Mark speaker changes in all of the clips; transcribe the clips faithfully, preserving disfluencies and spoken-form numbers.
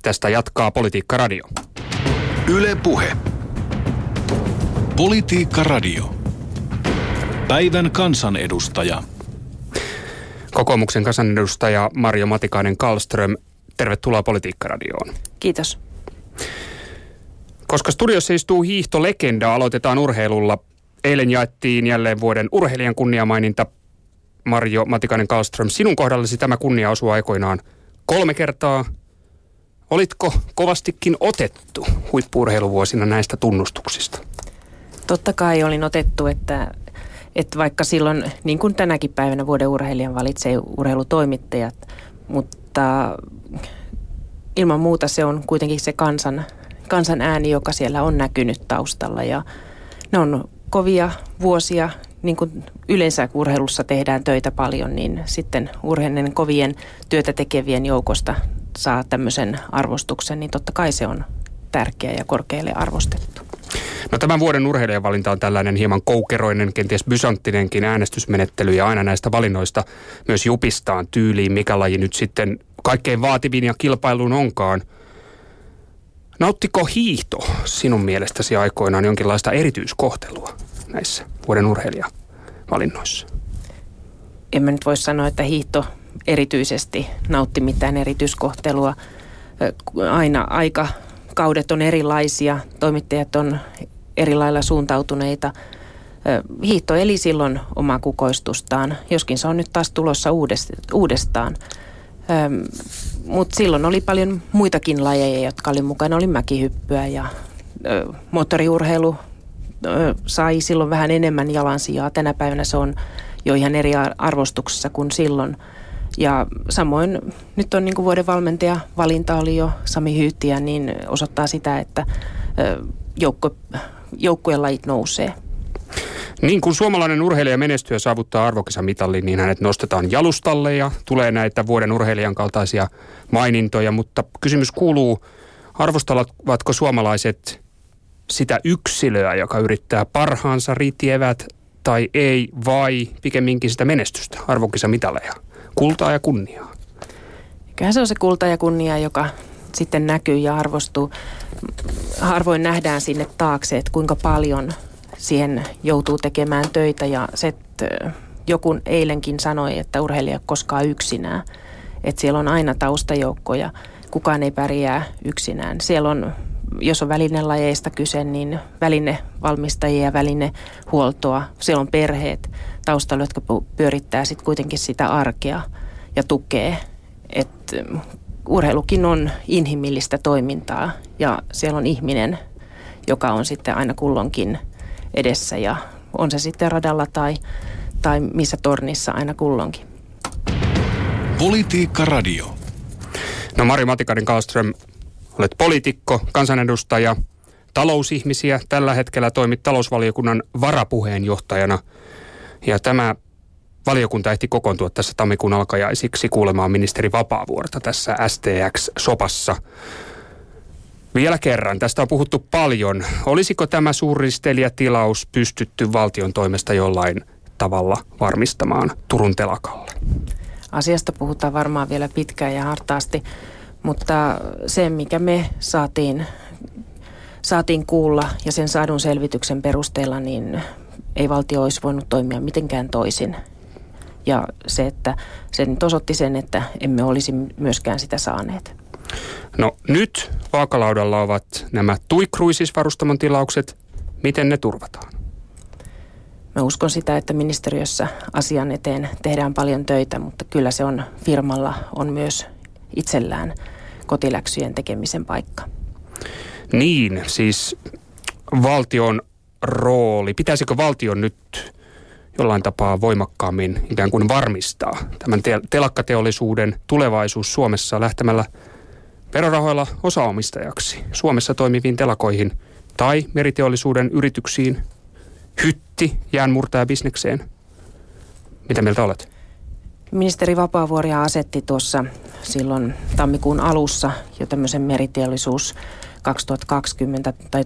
Speaker 1: Tästä jatkaa Politiikka Radio.
Speaker 2: Yle Puhe. Politiikka Radio. Päivän kansanedustaja.
Speaker 1: Kokoomuksen kansanedustaja Marjo Matikainen-Kallström, tervetuloa Politiikka Radioon.
Speaker 3: Kiitos.
Speaker 1: Koska studiossa istuu hiihtolegenda, aloitetaan urheilulla. Eilen jaettiin jälleen vuoden urheilijan kunniamaininta. Marjo Matikainen-Kallström, sinun kohdallasi tämä kunnia osui aikoinaan kolme kertaa. Olitko kovastikin otettu huippu-urheiluvuosina näistä tunnustuksista?
Speaker 3: Totta kai olin otettu, että, että vaikka silloin, niin kuin tänäkin päivänä vuoden urheilijan valitsee urheilutoimittajat, mutta ilman muuta se on kuitenkin se kansan, kansan ääni, joka siellä on näkynyt taustalla. Ja ne on kovia vuosia, niin kuin yleensä urheilussa tehdään töitä paljon, niin sitten urheilijan kovien työtä tekevien joukosta saa tämmöisen arvostuksen, niin totta kai se on tärkeä ja korkealle arvostettu.
Speaker 1: No tämän vuoden urheilijavalinta on tällainen hieman koukeroinen, kenties bysanttinenkin äänestysmenettely ja aina näistä valinnoista myös jupistaan tyyliin, mikä laji nyt sitten kaikkein vaativin ja kilpailuun onkaan. Nauttiko hiihto sinun mielestäsi aikoinaan jonkinlaista erityiskohtelua näissä vuoden urheilijavalinnoissa?
Speaker 3: En mä nyt voi sanoa, että hiihto erityisesti nautti mitään erityiskohtelua. Aina aikakaudet on erilaisia, toimittajat on eri lailla suuntautuneita. Hiihto eli silloin omaa kukoistustaan, joskin se on nyt taas tulossa uudestaan. Mutta silloin oli paljon muitakin lajeja, jotka oli mukana. Oli mäkihyppyä ja ö, moottoriurheilu ö, sai silloin vähän enemmän jalansijaa. Tänä päivänä se on jo ihan eri arvostuksessa kuin silloin. Ja samoin nyt on niin kuin vuoden valmentaja valinta oli jo Sami Hyytiä, niin osoittaa sitä, että joukko, joukkueen lajit nousee.
Speaker 1: Niin kun suomalainen urheilija menestyy ja saavuttaa arvokisamitalin, niin hänet nostetaan jalustalle ja tulee näitä vuoden urheilijan kaltaisia mainintoja. Mutta kysymys kuuluu, arvostavatko suomalaiset sitä yksilöä, joka yrittää parhaansa, riitti-evät tai ei, vai pikemminkin sitä menestystä, arvokisamitaleja? Kultaa ja kunniaa.
Speaker 3: Kyllähän se on se kulta ja kunnia, joka sitten näkyy ja arvostuu. Harvoin nähdään sinne taakse, että kuinka paljon siihen joutuu tekemään töitä. Ja se, että joku eilenkin sanoi, että urheilija ei ole koskaan yksinään. Että siellä on aina taustajoukkoja. Kukaan ei pärjää yksinään. Siellä on, jos on välinelajeista kyse, niin välinevalmistajia ja välinehuoltoa. Siellä on perheet taustalla, jotka pyörittää sitten kuitenkin sitä arkea ja tukee. Että urheilukin on inhimillistä toimintaa ja siellä on ihminen, joka on sitten aina kulloinkin edessä ja on se sitten radalla tai, tai missä tornissa aina kulloinkin.
Speaker 2: Politiikka Radio.
Speaker 1: No Marjo Matikainen-Kallström, olet poliitikko, kansanedustaja, talousihmisiä. Tällä hetkellä toimit talousvaliokunnan varapuheenjohtajana. Ja tämä valiokunta ehti kokoontua tässä tammikuun alkajaisiksi kuulemaan ministeri Vapaavuorta tässä S T X-sopassa. Vielä kerran, tästä on puhuttu paljon. Olisiko tämä suurristeilijätilaus pystytty valtion toimesta jollain tavalla varmistamaan Turun telakalle?
Speaker 3: Asiasta puhutaan varmaan vielä pitkään ja hartaasti, mutta se, mikä me saatiin, saatiin kuulla ja sen saadun selvityksen perusteella, niin ei valtio olisi voinut toimia mitenkään toisin. Ja se, että se nyt osoitti sen, että emme olisi myöskään sitä saaneet.
Speaker 1: No nyt vaakalaudalla ovat nämä TUI Cruises-varustamon tilaukset. Miten ne turvataan?
Speaker 3: Mä uskon sitä, että ministeriössä asian eteen tehdään paljon töitä, mutta kyllä se on firmalla on myös itsellään kotiläksyjen tekemisen paikka.
Speaker 1: Niin, siis valtion rooli. Pitäisikö valtion nyt jollain tapaa voimakkaammin ikään kuin varmistaa tämän telakkateollisuuden tulevaisuus Suomessa lähtemällä verorahoilla osaomistajaksi Suomessa toimiviin telakoihin tai meriteollisuuden yrityksiin, hytti, jäänmurtajabisnekseen? Mitä mieltä olet?
Speaker 3: Ministeri Vapaavuori asetti tuossa silloin tammikuun alussa jo tämmöisen meriteollisuus kaksituhattakaksikymmentä tai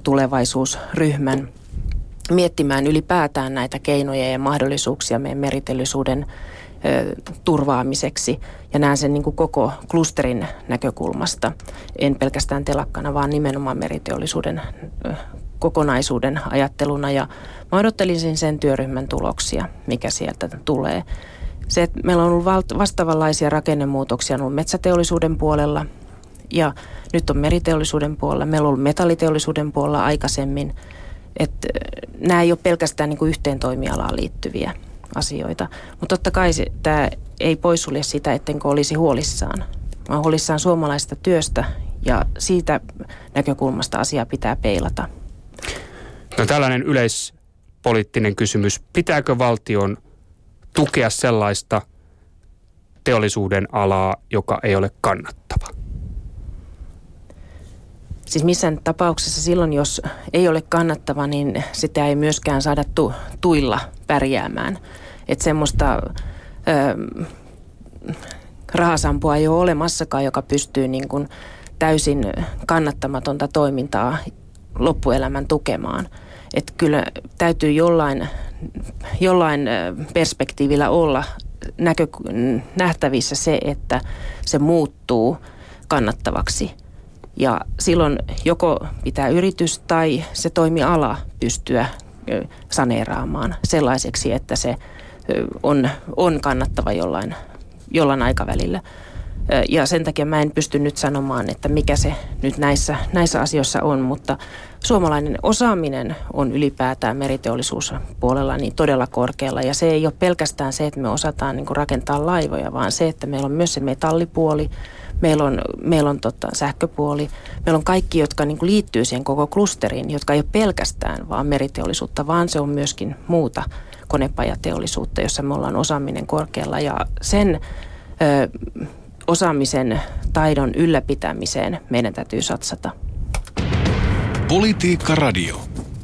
Speaker 3: tulevaisuusryhmän miettimään ylipäätään näitä keinoja ja mahdollisuuksia meidän meriteollisuuden turvaamiseksi ja näen sen niin kuin koko klusterin näkökulmasta, en pelkästään telakkana, vaan nimenomaan meriteollisuuden kokonaisuuden ajatteluna ja mä odottelisin sen työryhmän tuloksia, mikä sieltä tulee. Se, että meillä on ollut vastaavanlaisia rakennemuutoksia on ollut metsäteollisuuden puolella ja nyt on meriteollisuuden puolella, meillä on ollut metalliteollisuuden puolella aikaisemmin, että nämä ei ole pelkästään niin kuin yhteen toimialaan liittyviä asioita, mutta totta kai se, tämä ei poissulje sitä, ettenkö olisi huolissaan. Mä oon huolissaan suomalaisesta työstä ja siitä näkökulmasta asiaa pitää peilata.
Speaker 1: No tällainen yleispoliittinen kysymys. Pitääkö valtion tukea sellaista teollisuuden alaa, joka ei ole kannattava?
Speaker 3: Siis missään tapauksessa silloin, jos ei ole kannattava, niin sitä ei myöskään saada tu- tuilla pärjäämään. Että semmoista ö, rahasampua ei ole olemassakaan, joka pystyy niin kuin täysin kannattamatonta toimintaa loppuelämän tukemaan. Että kyllä täytyy jollain, jollain perspektiivillä olla näkö, nähtävissä se, että se muuttuu kannattavaksi. Ja silloin joko pitää yritys tai se toimiala pystyä saneeraamaan sellaiseksi, että se on, on kannattava jollain, jollain aikavälillä. Ja sen takia mä en pysty nyt sanomaan, että mikä se nyt näissä, näissä asioissa on, mutta suomalainen osaaminen on ylipäätään meriteollisuuspuolella niin todella korkealla. Ja se ei ole pelkästään se, että me osataan niin kuin rakentaa laivoja, vaan se, että meillä on myös se metallipuoli, meillä on, meillä on tota, sähköpuoli, meillä on kaikki, jotka niin kuin liittyy siihen koko klusteriin, jotka ei ole pelkästään vaan meriteollisuutta, vaan se on myöskin muuta konepajateollisuutta, jossa me ollaan osaaminen korkealla ja sen ö, osaamisen taidon ylläpitämiseen meidän täytyy satsata.
Speaker 2: Politiikka Radio.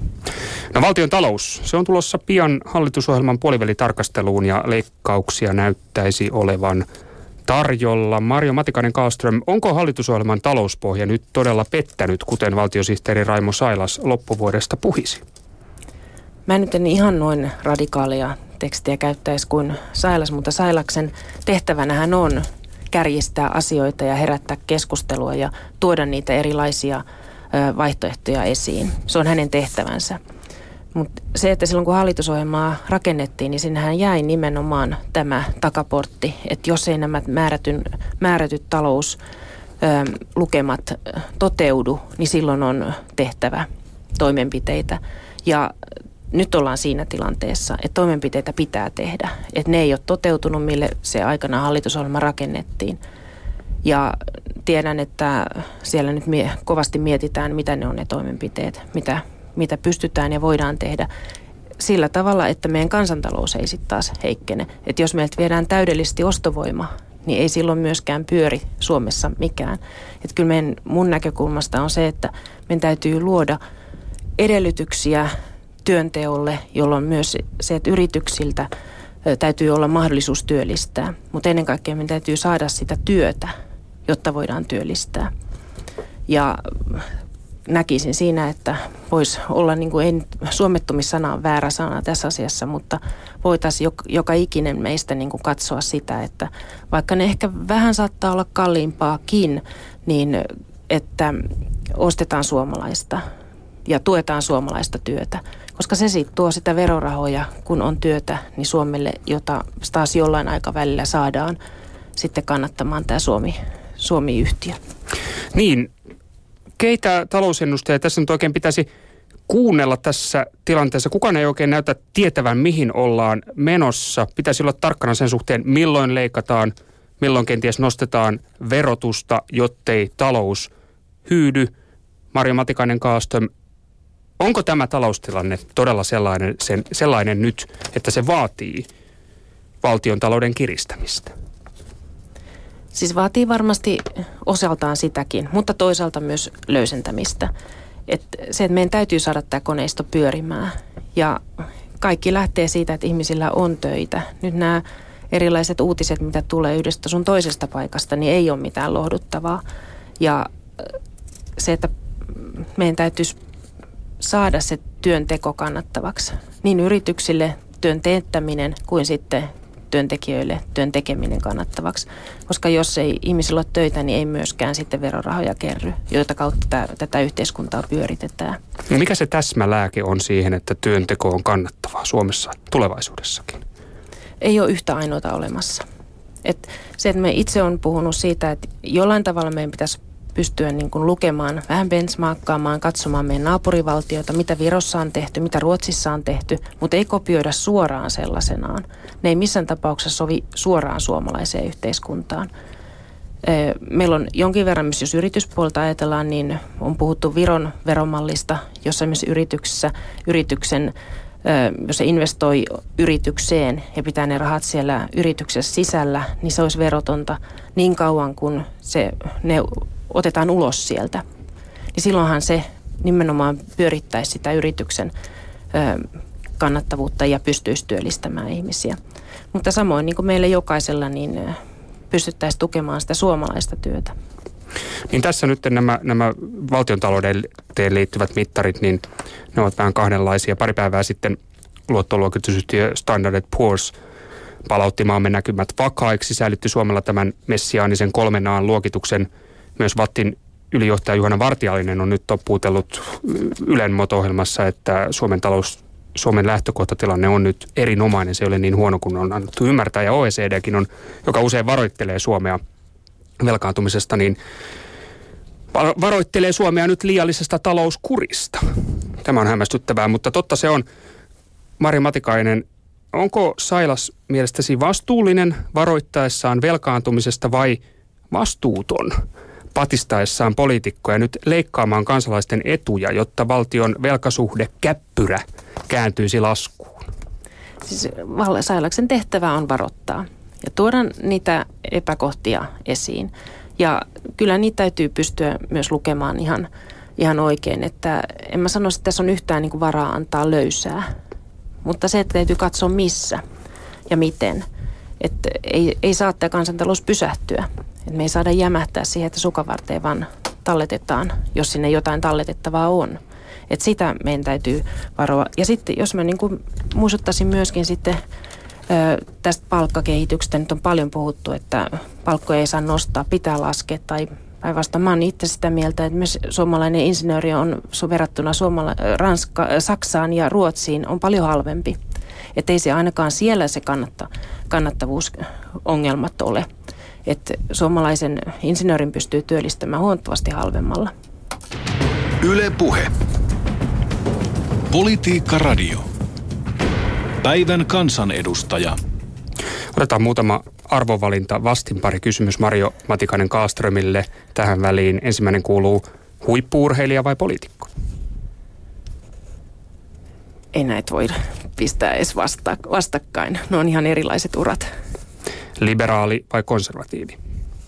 Speaker 1: No valtion talous, se on tulossa pian hallitusohjelman puolivälitarkasteluun ja leikkauksia näyttäisi olevan tarjolla. Marjo Matikainen-Kallström, onko hallitusohjelman talouspohja nyt todella pettänyt, kuten valtiosihteeri Raimo Sailas loppuvuodesta puhisi?
Speaker 3: Mä nyt en ihan noin radikaaleja tekstiä käyttäisi kuin Sailas, mutta Sailaksen tehtävänähän on kärjistää asioita ja herättää keskustelua ja tuoda niitä erilaisia ö, vaihtoehtoja esiin. Se on hänen tehtävänsä. Mutta se, että silloin kun hallitusohjelmaa rakennettiin, niin sinnehän jäi nimenomaan tämä takaportti, että jos ei nämä määrätyn, määrätyt talouslukemat toteudu, niin silloin on tehtävä toimenpiteitä. Ja nyt ollaan siinä tilanteessa, että toimenpiteitä pitää tehdä. Että ne ei ole toteutunut, mille se aikana hallitusohjelma rakennettiin. Ja tiedän, että siellä nyt mie- kovasti mietitään, mitä ne on ne toimenpiteet, mitä, mitä pystytään ja voidaan tehdä. Sillä tavalla, että meidän kansantalous ei sitten taas heikkene. Että jos meiltä viedään täydellisesti ostovoima, niin ei silloin myöskään pyöri Suomessa mikään. Että kyllä meidän, mun näkökulmasta on se, että meidän täytyy luoda edellytyksiä työnteolle, jolloin myös se, että yrityksiltä täytyy olla mahdollisuus työllistää. Mutta ennen kaikkea meidän täytyy saada sitä työtä, jotta voidaan työllistää. Ja näkisin siinä, että voisi olla, niin kuin ei suomettumissana on väärä sana tässä asiassa, mutta voitaisiin joka, joka ikinen meistä niin kuin katsoa sitä, että vaikka ne ehkä vähän saattaa olla kalliimpaakin, niin että ostetaan suomalaista ja tuetaan suomalaista työtä. Koska se sitten tuo sitä verorahoja, kun on työtä, niin Suomelle, jota taas jollain aikavälillä saadaan sitten kannattamaan tämä Suomi, Suomi-yhtiö.
Speaker 1: Niin, keitä talousennustajia tässä nyt oikein pitäisi kuunnella tässä tilanteessa? Kukaan ei oikein näytä tietävän, mihin ollaan menossa. Pitäisi olla tarkkana sen suhteen, milloin leikataan, milloin kenties nostetaan verotusta, jottei talous hyydy. Marjo Matikainen-Kallström, onko tämä taloustilanne todella sellainen, sen, sellainen nyt, että se vaatii valtion talouden kiristämistä?
Speaker 3: Siis vaatii varmasti osaltaan sitäkin, mutta toisaalta myös löysentämistä. Että se, että meidän täytyy saada tämä koneisto pyörimään ja kaikki lähtee siitä, että ihmisillä on töitä. Nyt nämä erilaiset uutiset, mitä tulee yhdestä sun toisesta paikasta, niin ei ole mitään lohduttavaa. Ja se, että meidän täytyisi saada se työnteko kannattavaksi niin yrityksille työn teettäminen kuin sitten työntekijöille työn tekeminen kannattavaksi. Koska jos ei ihmisillä ole töitä, niin ei myöskään sitten verorahoja kerry, joita kautta tätä, tätä yhteiskuntaa pyöritetään.
Speaker 1: No mikä se täsmälääke on siihen, että työnteko on kannattavaa Suomessa tulevaisuudessakin?
Speaker 3: Ei ole yhtä ainoata olemassa. Et se, että me itse on puhunut siitä, että jollain tavalla meidän pitäisi pystyä niin kuin lukemaan, vähän benchmarkkaamaan, katsomaan meidän naapurivaltioita, mitä Virossa on tehty, mitä Ruotsissa on tehty, mutta ei kopioida suoraan sellaisenaan. Ne ei missään tapauksessa sovi suoraan suomalaiseen yhteiskuntaan. Meillä on jonkin verran, jos yrityspuolta ajatellaan, niin on puhuttu Viron veromallista, jossa myös yrityksessä yrityksen, jos se investoi yritykseen ja pitää ne rahat siellä yrityksessä sisällä, niin se olisi verotonta niin kauan, kun se, ne otetaan ulos sieltä. Niin silloinhan se nimenomaan pyörittäisi sitä yrityksen kannattavuutta ja pystyisi työllistämään ihmisiä. Mutta samoin niin kuin meillä jokaisella, niin pystyttäisiin tukemaan sitä suomalaista työtä.
Speaker 1: Niin tässä nyt nämä, nämä valtiontalouteen liittyvät mittarit, niin ne ovat vähän kahdenlaisia. Pari päivää sitten luottoluokitusyhtiö Standard and Poor's palautti maamme näkymät vakaiksi, säilytti Suomella tämän messiaanisen kolmen A:n luokituksen. Myös Vattin ylijohtaja Juhana Vartiainen on nyt toppuutellut Ylen Moto-ohjelmassa, että Suomen talous, Suomen lähtökohtatilanne on nyt erinomainen. Se ei ole niin huono kuin on annettu ymmärtää. Ja O E C D:kin on, joka usein varoittelee Suomea velkaantumisesta, niin varoittelee Suomea nyt liiallisesta talouskurista. Tämä on hämmästyttävää, mutta totta se on. Mari Matikainen, onko Sailas mielestäsi vastuullinen varoittaessaan velkaantumisesta vai vastuuton patistaessaan poliitikkoja nyt leikkaamaan kansalaisten etuja, jotta valtion velkasuhde käppyrä kääntyisi laskuun?
Speaker 3: Siis Sailaksen tehtävä on varoittaa ja tuoda niitä epäkohtia esiin. Ja kyllä niitä täytyy pystyä myös lukemaan ihan, ihan oikein, että en mä sano, että tässä on yhtään niin kuin varaa antaa löysää, mutta se, että täytyy katsoa missä ja miten. Että ei, ei saa tämä kansantalous pysähtyä. Että me ei saada jämähtää siihen, että sukavarteen vaan talletetaan, jos sinne jotain talletettavaa on. Että sitä meidän täytyy varoa. Ja sitten jos mä niin kuin muistuttaisin myöskin sitten ö, tästä palkkakehityksestä, nyt on paljon puhuttu, että palkkoja ei saa nostaa, pitää laskea tai päinvastoin. Mä oon itse sitä mieltä, että myös suomalainen insinööri on verrattuna Suomala- Ranska, Saksaan ja Ruotsiin on paljon halvempi. Että ei se ainakaan siellä se kannatta, kannattavuusongelmat ole. Että suomalaisen insinöörin pystyy työllistämään huomattavasti halvemmalla.
Speaker 2: Yle Puhe. Politiikka Radio. Päivän kansanedustaja.
Speaker 1: Otetaan muutama arvovalinta vastinpari kysymys Mario Matikainen Kallströmille tähän väliin. Ensimmäinen kuuluu, huippu-urheilija vai poliitikko?
Speaker 3: Ei näitä voida pistää edes vasta- vastakkain. Ne on ihan erilaiset urat.
Speaker 1: Liberaali vai konservatiivi?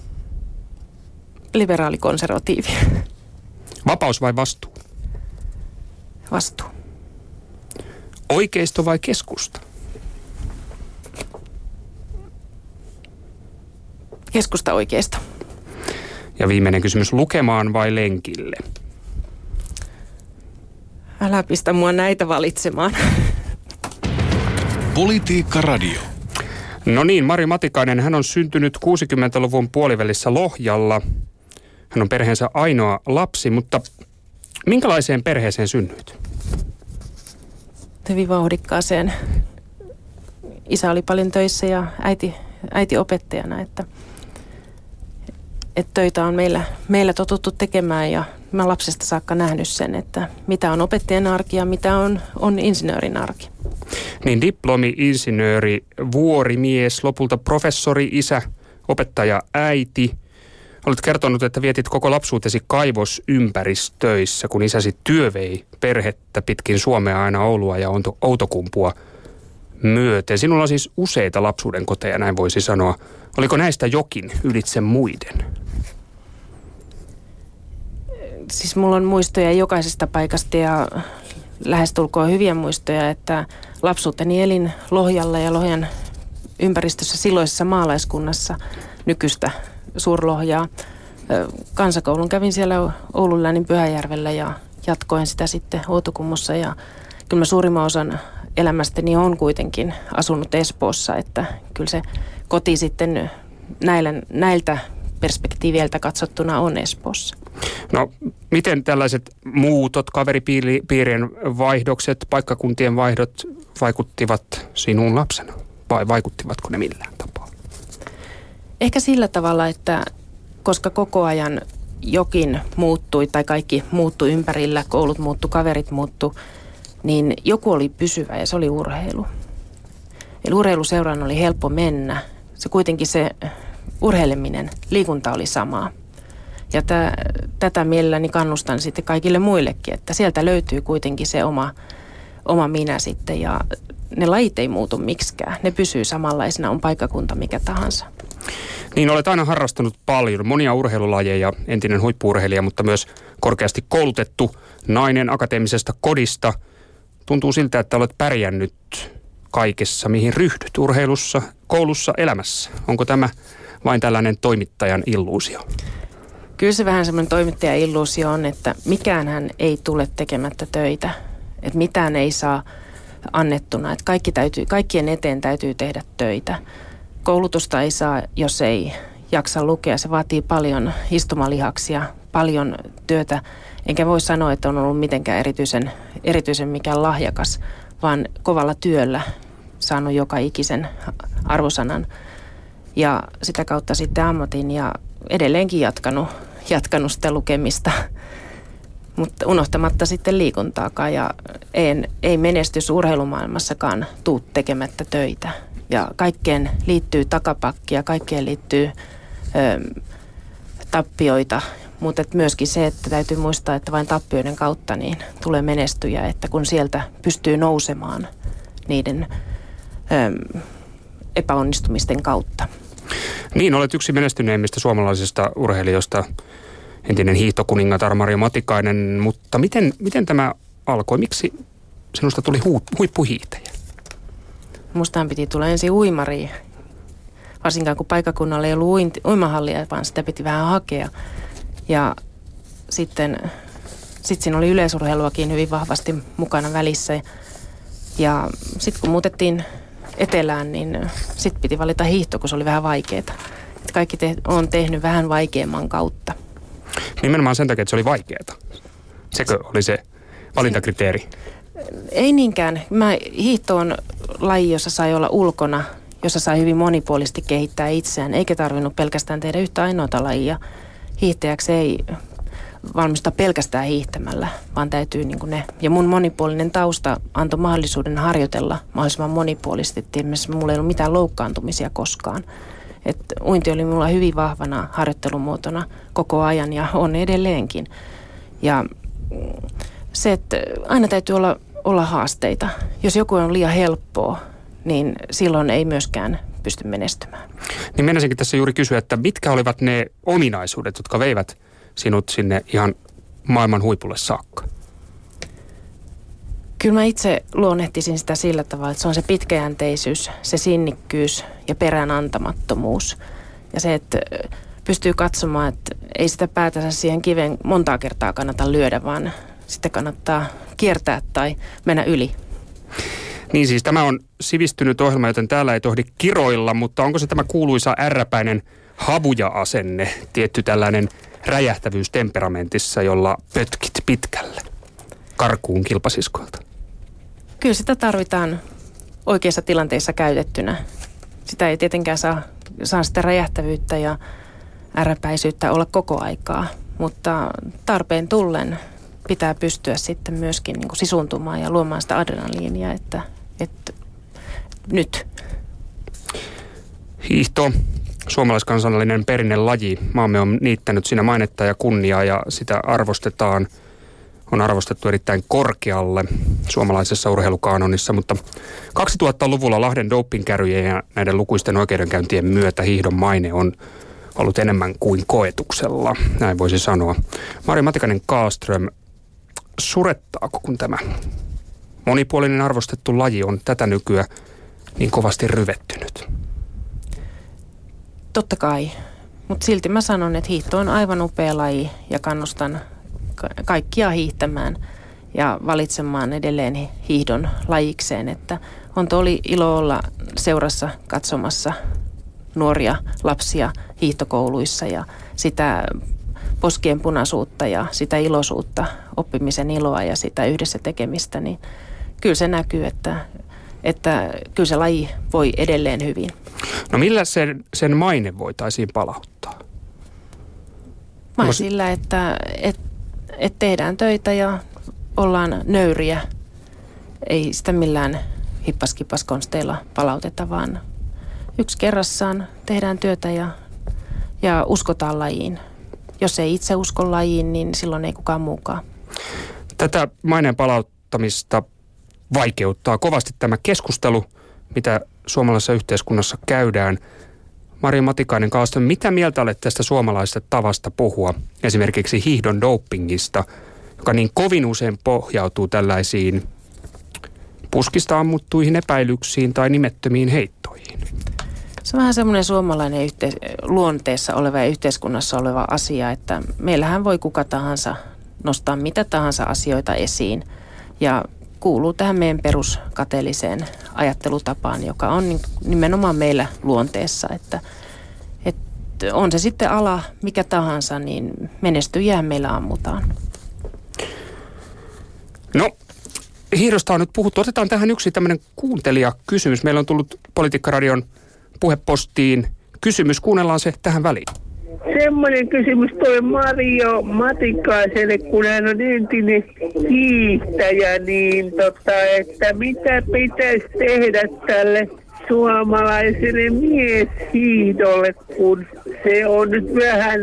Speaker 3: Liberaali-konservatiivi.
Speaker 1: Vapaus vai vastuu?
Speaker 3: Vastuu.
Speaker 1: Oikeisto vai keskusta?
Speaker 3: Keskusta oikeisto.
Speaker 1: Ja viimeinen kysymys, lukemaan vai lenkille?
Speaker 3: Älä pistä mua näitä valitsemaan.
Speaker 2: Politiikka Radio.
Speaker 1: No niin, Mari Matikainen, hän on syntynyt kuusikymmentäluvun puolivälissä Lohjalla. Hän on perheensä ainoa lapsi, mutta minkälaiseen perheeseen synnyit?
Speaker 3: Hyvin vauhdikkaaseen. Isä oli paljon töissä ja äiti, äiti opettajana, että, että töitä on meillä, meillä totuttu tekemään ja mä lapsesta saakka nähnyt sen, että mitä on opettajan arki ja mitä on, on insinöörin arki.
Speaker 1: Niin diplomi-insinööri, vuorimies, lopulta professori, isä, opettaja, äiti. Olet kertonut, että vietit koko lapsuutesi kaivosympäristöissä, kun isäsi työ vei perhettä pitkin Suomea aina Oulua ja Outokumpua myöten. Sinulla on siis useita lapsuuden koteja, näin voisi sanoa. Oliko näistä jokin ylitse muiden?
Speaker 3: Siis mulla on muistoja jokaisesta paikasta ja lähestulkoon hyviä muistoja, että lapsuuteni elin Lohjalla ja Lohjan ympäristössä silloisessa maalaiskunnassa nykyistä Suurlohjaa. Kansakoulun kävin siellä Oulun läänin Pyhäjärvellä ja jatkoin sitä sitten Outokummussa ja kyllä mä suurimman osan elämästäni on kuitenkin asunut Espoossa, että kyllä se koti sitten näillä, näiltä perspektiiveiltä katsottuna on Espoossa.
Speaker 1: No miten tällaiset muutot, kaveripiirien vaihdokset, paikkakuntien vaihdot vaikuttivat sinuun lapsena? Vai vaikuttivatko ne millään tapaa?
Speaker 3: Ehkä sillä tavalla, että koska koko ajan jokin muuttui tai kaikki muuttui ympärillä, koulut muuttui, kaverit muuttui, niin joku oli pysyvä ja se oli urheilu. Eli urheiluseuraan oli helppo mennä. Se kuitenkin se urheileminen, liikunta oli samaa. Ja tä, tätä mielelläni kannustan sitten kaikille muillekin, että sieltä löytyy kuitenkin se oma, oma minä sitten ja ne lajit ei muutu miksikään. Ne pysyy samanlaisena, on paikkakunta mikä tahansa.
Speaker 1: Niin, olet aina harrastanut paljon, monia urheilulajeja, entinen huippu-urheilija, mutta myös korkeasti koulutettu nainen akateemisesta kodista. Tuntuu siltä, että olet pärjännyt kaikessa, mihin ryhdyt, urheilussa, koulussa, elämässä. Onko tämä vain tällainen toimittajan illuusio?
Speaker 3: Kyllä se vähän semmoinen toimittajan illuusio on, että mikäänhän ei tule tekemättä töitä. Että mitään ei saa annettuna. Että kaikki täytyy, kaikkien eteen täytyy tehdä töitä. Koulutusta ei saa, jos ei jaksa lukea. Se vaatii paljon istumalihaksia, paljon työtä. Enkä voi sanoa, että on ollut mitenkään erityisen, erityisen mikään lahjakas, vaan kovalla työllä saanut joka ikisen arvosanan. Ja sitä kautta sitten ammatin ja edelleenkin jatkanut, jatkanut sitä lukemista, mutta unohtamatta sitten liikuntaakaan. Ja en, ei menestys urheilumaailmassakaan tuu tekemättä töitä. Ja kaikkeen liittyy takapakkia, kaikkeen liittyy ö, tappioita, mutta myöskin se, että täytyy muistaa, että vain tappioiden kautta niin tulee menestyjä, että kun sieltä pystyy nousemaan niiden ö, epäonnistumisten kautta.
Speaker 1: Niin, olet yksi menestyneimmistä suomalaisista urheilijoista, entinen hiihtokuningatar Mari Matikainen, mutta miten, miten tämä alkoi? Miksi sinusta tuli hu, huippuhiihtäjä? Mustahan
Speaker 3: piti tulla ensin uimari, varsinkaan kun paikakunnalla ei ollut uinti, uimahallia, vaan sitä piti vähän hakea. Ja sitten sit siinä oli yleisurheiluakin hyvin vahvasti mukana välissä. Ja sitten kun muutettiin etelään, niin sitten piti valita hiihto, kun se oli vähän vaikeaa. Kaikki te- on tehnyt vähän vaikeamman kautta.
Speaker 1: Nimenomaan sen takia, että se oli vaikeaa. Sekö oli se valintakriteeri?
Speaker 3: Ei niinkään. Mä, hiihto on laji, jossa sai olla ulkona, jossa sai hyvin monipuolisesti kehittää itseään, eikä tarvinnut pelkästään tehdä yhtä ainoata lajia. Hiihtäjäksi ei valmistuta pelkästään hiihtämällä, vaan täytyy niin kuin ne. Ja mun monipuolinen tausta antoi mahdollisuuden harjoitella mahdollisimman monipuolisesti. Esimerkiksi mulla ei ollut mitään loukkaantumisia koskaan. Et uinti oli mulla hyvin vahvana harjoittelumuotona koko ajan ja on edelleenkin. Ja se, että aina täytyy olla, olla haasteita. Jos joku on liian helppoa, niin silloin ei myöskään pysty menestymään.
Speaker 1: Niin menisinkin tässä juuri kysyä, että mitkä olivat ne ominaisuudet, jotka veivät sinut sinne ihan maailman huipulle saakka?
Speaker 3: Kyllä mä itse luonnehtisin sitä sillä tavalla, että se on se pitkäjänteisyys, se sinnikkyys ja peräänantamattomuus. Ja se, että pystyy katsomaan, että ei sitä päätänsä siihen kiveen montaa kertaa kannata lyödä, vaan sitä kannattaa kiertää tai mennä yli.
Speaker 1: Niin siis tämä on sivistynyt ohjelma, joten täällä ei tohdi kiroilla, mutta onko se tämä kuuluisa ärräpäinen havuja-asenne, tietty tällainen räjähtävyys temperamentissa, jolla pötkit pitkälle karkuun kilpasiskoilta?
Speaker 3: Kyllä sitä tarvitaan oikeissa tilanteissa käytettynä. Sitä ei tietenkään saa, saa sitä räjähtävyyttä ja ärräpäisyyttä olla koko aikaa, mutta tarpeen tullen pitää pystyä sitten myöskin niin kuin sisuntumaan ja luomaan sitä adrenaliinia, että, että nyt.
Speaker 1: Hiihto, suomalaiskansallinen perinnelaji. Maamme on niittänyt siinä mainetta ja kunniaa ja sitä arvostetaan. On arvostettu erittäin korkealle suomalaisessa urheilukaanonissa, mutta kaksituhattaluvulla Lahden dopingkäryjen ja näiden lukuisten oikeudenkäyntien myötä hiihdon maine on ollut enemmän kuin koetuksella, näin voisi sanoa. Mari Matikainen-Kallström, surettaako, kun tämä monipuolinen arvostettu laji on tätä nykyä niin kovasti ryvettynyt?
Speaker 3: Totta kai, mutta silti mä sanon, että hiihto on aivan upea laji ja kannustan ka- kaikkia hiihtämään. ja valitsemaan edelleen hiihdon lajikseen. Että on oli ilo olla seurassa katsomassa nuoria lapsia hiihtokouluissa ja sitä poskien punaisuutta ja sitä iloisuutta, oppimisen iloa ja sitä yhdessä tekemistä, niin kyllä se näkyy, että, että kyllä se laji voi edelleen hyvin.
Speaker 1: No millä sen, sen maine voitaisiin palauttaa?
Speaker 3: Vain sillä, että et, et tehdään töitä ja ollaan nöyriä. Ei sitä millään hippaskipaskonsteilla palauteta, vaan yksi kerrassaan tehdään työtä ja, ja uskotaan lajiin. Jos ei itse usko lajiin, niin silloin ei kukaan muukaan.
Speaker 1: Tätä maineen palauttamista vaikeuttaa kovasti tämä keskustelu, mitä suomalaisessa yhteiskunnassa käydään. Maria Matikainen-Kallström, mitä mieltä olet tästä suomalaisesta tavasta puhua esimerkiksi hiihdon dopingista, joka niin kovin usein pohjautuu tällaisiin puskista ammuttuihin epäilyksiin tai nimettömiin heittoihin?
Speaker 3: Se on vähän semmoinen suomalainen yhteis- luonteessa oleva ja yhteiskunnassa oleva asia, että meillähän voi kuka tahansa nostaa mitä tahansa asioita esiin ja kuuluu tähän meidän peruskateelliseen ajattelutapaan, joka on nimenomaan meillä luonteessa, että, että on se sitten ala mikä tahansa, niin menestyjää meillä ammutaan.
Speaker 1: No, hiihdosta on nyt puhuttu. Otetaan tähän yksi tämmöinen kuuntelijakysymys. Meillä on tullut Politiikkaradion puhepostiin kysymys. Kuunnellaan se tähän väliin.
Speaker 4: Semmoinen kysymys toi Mario Matikaiselle, kun hän on entinen hiihtäjä, niin tota, että mitä pitäisi tehdä tälle suomalaiselle mieshiihdolle, kun se on nyt vähän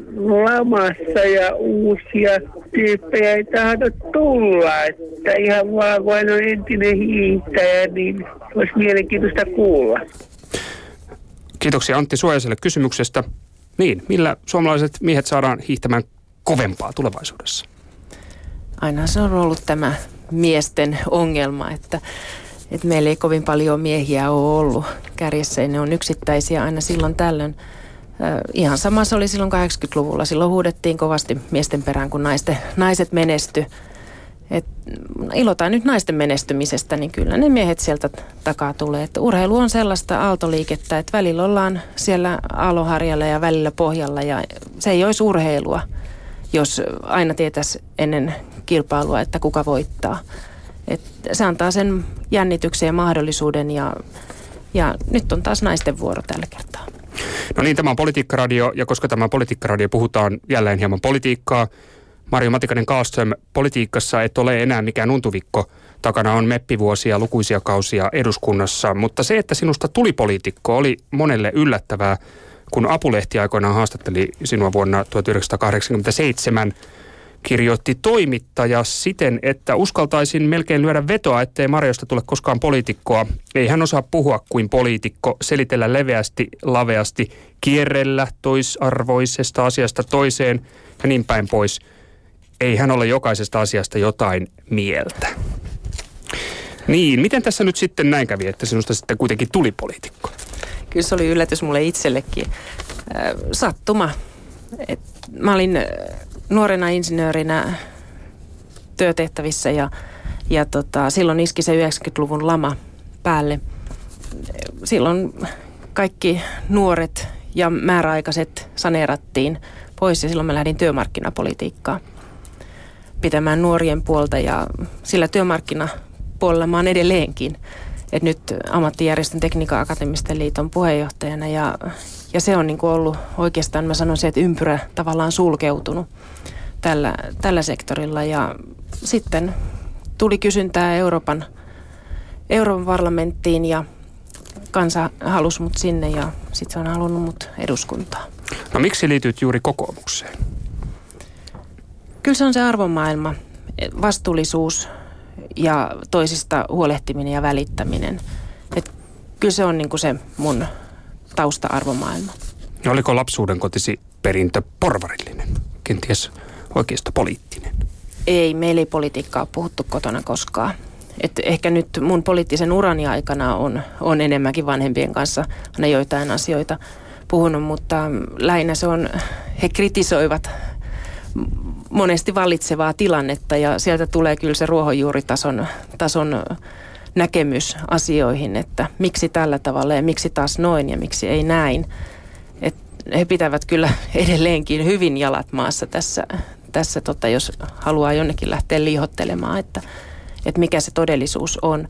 Speaker 4: lamassa ja uusia tyyppejä ei tahdo tulla. Että ihan vaan kun hän on entinen hiihtäjä, niin olisi mielenkiintoista kuulla.
Speaker 1: Kiitoksia Antti Suojaselle kysymyksestä. Niin, millä suomalaiset miehet saadaan hiihtämään kovempaa tulevaisuudessa?
Speaker 3: Aina se on ollut tämä miesten ongelma, että, että meillä ei kovin paljon miehiä ole ollut kärjessä. Ne on yksittäisiä aina silloin tällöin. Äh, ihan sama se oli silloin kahdeksankymmentäluvulla. Silloin huudettiin kovasti miesten perään, kun naisten, naiset menesty. Et, ilotaan nyt naisten menestymisestä, niin kyllä ne miehet sieltä takaa tulee. Että urheilu on sellaista aaltoliikettä, että välillä ollaan siellä aaloharjalla ja välillä pohjalla ja se ei olisi urheilua, jos aina tietäisi ennen kilpailua, että kuka voittaa. Et se antaa sen jännityksen ja mahdollisuuden ja, ja nyt on taas naisten vuoro tällä kertaa.
Speaker 1: No niin, tämä on Politiikkaradio ja koska tämä on Politiikkaradio, puhutaan jälleen hieman politiikkaa. Maria Matikainen-Kallström, politiikassa et ole enää mikään untuvikko. Takana on meppivuosia, lukuisia kausia eduskunnassa, mutta se, että sinusta tuli poliitikko, oli monelle yllättävää, kun Apulehti aikoinaan haastatteli sinua vuonna tuhatyhdeksänsataakahdeksankymmentäseitsemän. Kirjoitti toimittaja siten, että uskaltaisin melkein lyödä vetoa, ettei Marjasta tule koskaan poliitikkoa. Ei hän osaa puhua kuin poliitikko, selitellä leveästi, laveasti, kierrellä toisarvoisesta asiasta toiseen ja niin päin pois. Ei hän ole jokaisesta asiasta jotain mieltä. Niin, miten tässä nyt sitten näin kävi, että sinusta sitten kuitenkin tuli poliitikko?
Speaker 3: Kyllä se oli yllätys mulle itsellekin. Äh, sattuma. Et mä olin nuorena insinöörinä työtehtävissä ja, ja tota, silloin iski se yhdeksänkymmentäluvun lama päälle. Silloin kaikki nuoret ja määräaikaiset saneerattiin pois ja silloin mä lähdin työmarkkinapolitiikkaan pitämään nuorien puolta ja sillä työmarkkinapuolella mä oon edelleenkin. Et nyt ammattijärjestön tekniikan akateemisten liiton puheenjohtajana ja, ja se on niin kuin ollut oikeastaan, mä sanoisin, että ympyrä tavallaan sulkeutunut tällä, tällä sektorilla ja sitten tuli kysyntää Euroopan, Euroopan parlamenttiin ja kansa halusi mut sinne ja sitten se on halunnut mut eduskuntaan.
Speaker 1: No miksi liityt juuri kokoomukseen?
Speaker 3: Kyllä se on se arvomaailma, vastuullisuus ja toisista huolehtiminen ja välittäminen. Et kyllä se on niinku se mun tausta-arvomaailma.
Speaker 1: Ja oliko lapsuuden kotisi perintö porvarillinen, kenties oikeistopoliittinen?
Speaker 3: Ei, meillä ei politiikkaa ole puhuttu kotona koskaan. Et ehkä nyt mun poliittisen urani aikana on, on enemmänkin vanhempien kanssa aina joitain asioita puhunut, mutta lähinnä se on, he kritisoivat monesti vallitsevaa tilannetta ja sieltä tulee kyllä se ruohonjuuritason tason näkemys asioihin, että miksi tällä tavalla ja miksi taas noin ja miksi ei näin. Et he pitävät kyllä edelleenkin hyvin jalat maassa tässä, tässä tota, jos haluaa jonnekin lähteä liihottelemaan, että, että mikä se todellisuus on.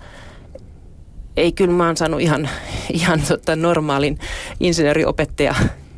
Speaker 3: Ei kyllä mä oon saanut ihan, ihan tota normaalin insinööriopettaja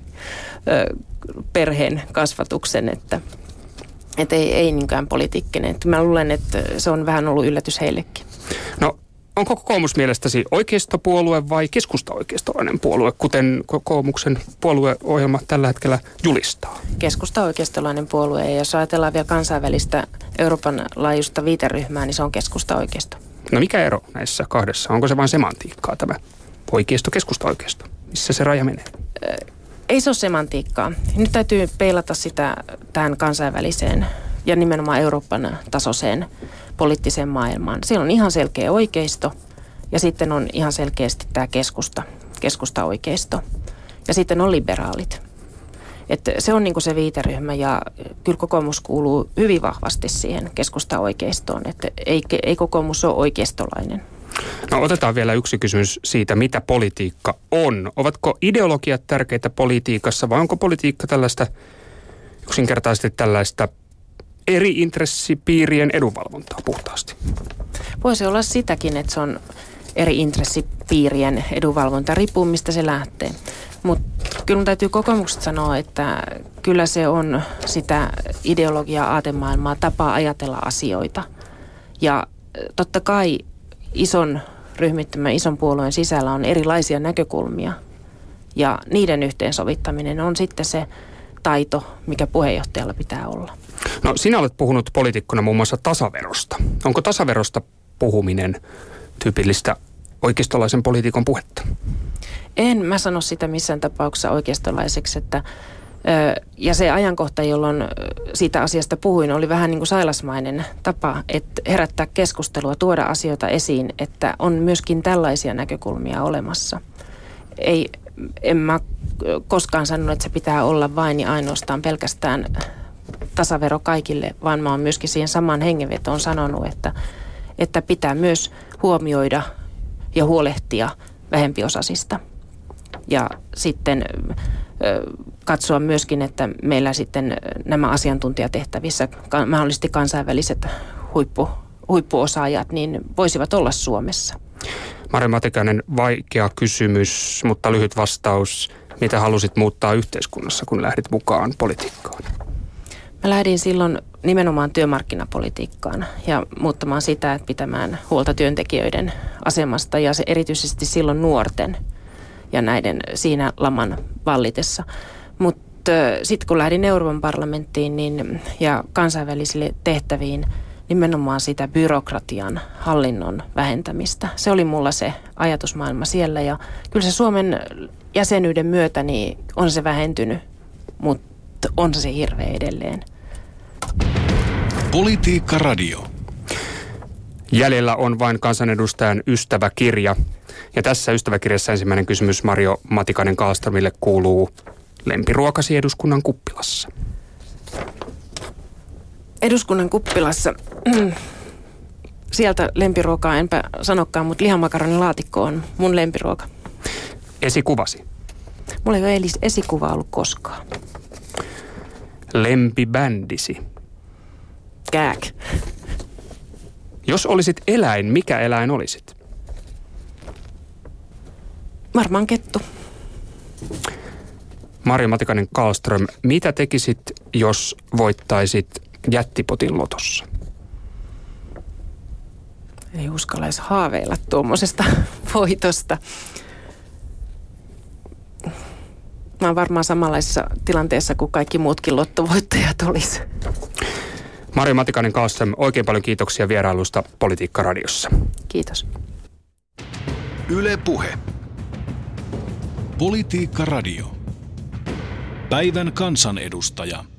Speaker 3: ö, perheen kasvatuksen, että et ei, ei niinkään poliittinen. Mä luulen, että se on vähän ollut yllätys heillekin.
Speaker 1: No, onko kokoomus mielestäsi oikeistopuolue vai keskusta-oikeistolainen puolue, kuten kokoomuksen puolueohjelma tällä hetkellä julistaa?
Speaker 3: Keskusta-oikeistolainen puolue, ja jos ajatellaan vielä kansainvälistä Euroopan laajuista viiteryhmää, niin se on keskusta-oikeisto.
Speaker 1: No mikä ero näissä kahdessa? Onko se vain semantiikkaa tämä oikeisto, keskusta-oikeisto? Missä se raja menee?
Speaker 3: Ei se ole semantiikkaa. Nyt täytyy peilata sitä tähän kansainväliseen ja nimenomaan Euroopan tasoiseen poliittiseen maailmaan. Siellä on ihan selkeä oikeisto ja sitten on ihan selkeästi tämä keskusta, keskusta-oikeisto ja sitten on liberaalit. Että se on niinku se viiteryhmä ja kyllä kokoomus kuuluu hyvin vahvasti siihen keskusta-oikeistoon, että ei, ei kokoomus ole oikeistolainen.
Speaker 1: No otetaan vielä yksi kysymys siitä, mitä politiikka on. Ovatko ideologiat tärkeitä politiikassa vai onko politiikka tällaista yksinkertaisesti tällaista eri intressipiirien edunvalvontaa puhtaasti?
Speaker 3: Voisi olla sitäkin, että se on eri intressipiirien edunvalvonta, riippuu mistä se lähtee. Mutta kyllä täytyy kokoomuksesta sanoa, että kyllä se on sitä ideologiaa, aatemaailmaa, tapaa ajatella asioita. Ja totta kai ison ryhmittymän, ison puolueen sisällä on erilaisia näkökulmia. Ja niiden yhteensovittaminen on sitten se taito, mikä puheenjohtajalla pitää olla.
Speaker 1: No sinä olet puhunut poliitikkona muun muassa tasaverosta. Onko tasaverosta puhuminen tyypillistä oikeistolaisen poliitikon puhetta?
Speaker 3: En mä sano sitä missään tapauksessa oikeistolaiseksi, että ja se ajankohta, jolloin siitä asiasta puhuin, oli vähän niin kuin sailasmainen tapa, että herättää keskustelua, tuoda asioita esiin, että on myöskin tällaisia näkökulmia olemassa. Ei, en mä koskaan sanonut, että se pitää olla vain ja ainoastaan pelkästään tasavero kaikille, vaan mä oon myöskin siihen samaan hengenvetoon sanonut, että, että pitää myös huomioida ja huolehtia vähempiosaisista. Ja sitten katsoa myöskin, että meillä sitten nämä asiantuntijatehtävissä, mahdollisesti kansainväliset huippu, huippuosaajat, niin voisivat olla Suomessa.
Speaker 1: Mari Matikainen, vaikea kysymys, mutta lyhyt vastaus. Mitä halusit muuttaa yhteiskunnassa, kun lähdit mukaan politiikkaan?
Speaker 3: Mä lähdin silloin nimenomaan työmarkkinapolitiikkaan ja muuttamaan sitä, että pitämään huolta työntekijöiden asemasta ja se erityisesti silloin nuorten ja näiden siinä laman vallitessa. Mutta sitten kun lähdin Euroopan parlamenttiin niin, ja kansainvälisille tehtäviin, nimenomaan sitä byrokratian, hallinnon vähentämistä. Se oli mulla se ajatusmaailma siellä ja kyllä se Suomen jäsenyyden myötä niin on se vähentynyt, mutta on se hirveä edelleen.
Speaker 2: Politiikka Radio.
Speaker 1: Jäljellä on vain kansanedustajan ystäväkirja. Ja tässä ystäväkirjassa ensimmäinen kysymys Mario Matikainen Kallströmille kuuluu: lempiruokasi eduskunnan kuppilassa?
Speaker 3: Eduskunnan kuppilassa. Sieltä lempiruokaa enpä sanokaan, mutta lihamakaronilaatikko on mun lempiruoka.
Speaker 1: Esikuvasi?
Speaker 3: Mulla ei ole esikuva ollut koskaan.
Speaker 1: Lempibändisi?
Speaker 3: Kääk.
Speaker 1: Jos olisit eläin, mikä eläin olisit?
Speaker 3: Varmaan kettu.
Speaker 1: Mario Matikainen Kallström, mitä tekisit, jos voittaisit jättipotin lotossa?
Speaker 3: Ei uskalla edes haaveilla tuommoisesta voitosta. Mä oon varmaan samanlaisessa tilanteessa kuin kaikki muutkin lottovoittajat olisi.
Speaker 1: Mario Matikainen Kallström, oikein paljon kiitoksia vierailusta Politiikka Radiossa.
Speaker 3: Kiitos.
Speaker 2: Yle Puhe. Politiikka Radio. Päivän kansanedustaja.